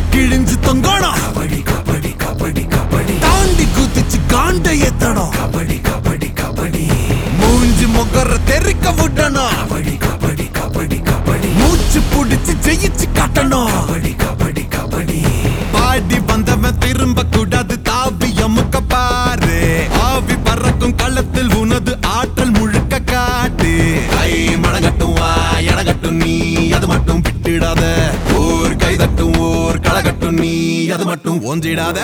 கிழிஞ்சு தொங்கணும் கபடி கபடி கபடி கபடி தாண்டி குதிச்சு காண்ட ஏத்தணும் கபடி கபடி கபடி மூஞ்சி முகர தெறிக்க விடணும் கபடி கபடி கபடி கபடி மூச்சு புடிச்சு ஜெயிச்சு காட்டணும் கபடி கபடி கபடி பாடி வந்தவன் திரும்ப கூடாது தாவி அமுக்க பாரு ஆவி பறக்கும் களத்தில் உனது ஆற்றல் முழுக்க காட்டு கை மடங்கட்டும் வா எடகட்டும் நீ அது மட்டும் விட்டுடாத ஓர் கை தட்டும் ஓர் களகட்டும் நீ அது மட்டும் ஓஞ்சிடாத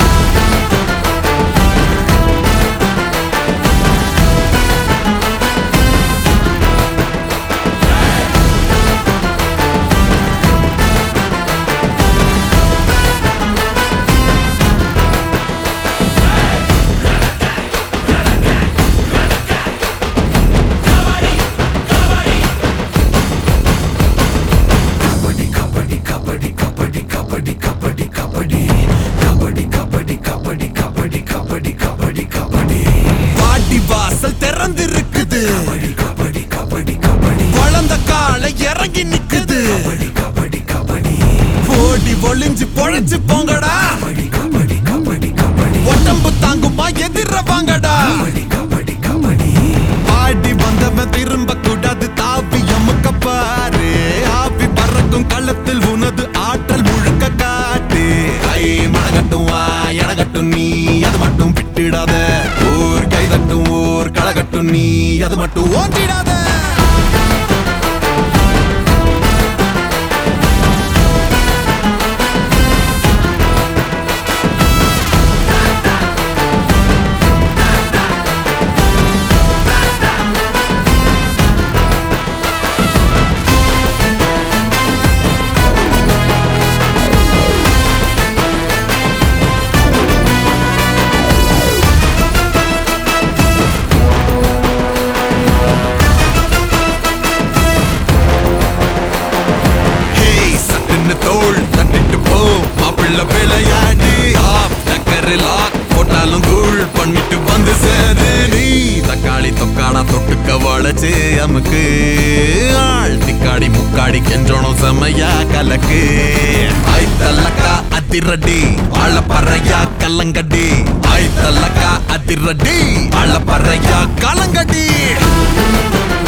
வாசல் திறந்திருக்குது வளர்ந்த காலை இறங்கி நிக்குது ஓடி ஒளிஞ்சு பொழைச்சு போங்கடா உடம்பு தாங்குமா எதிர வாங்கடா பாடி வந்தவன் திரும்ப கூடாது தாவி அமுக்க பாரு ஆவி பறக்கும் களத்தில் உனது ஆற்றல் முழுக்க காட்டு கை மடகட்டும் வா எடகட்டும் நீ அது மட்டும் விட்டுடாத ஓர் கை தட்டும் ஓர் களகட்டும் நீ அது மட்டும் ஓட்டிடாத தோள் தட்டிட்டு போ மாப்பிள்ள விளையாடு லாக் போட்டாலும் தூள் பண்ணிட்டு வந்து சேரு நீ தக்காளி தொக்காடா தொட்டுக்க வளைச்சு அமுக்கு ஆள் திக்காடி முக்காடி கெஞ்சோணும் செமையா கலக்கு ஐத்தல்லக்கா அதிரடி ஆள பறையா கல்லங்கடி ஐத்தல்லக்கா அதிரடி ஆள பறையா கலங்கடி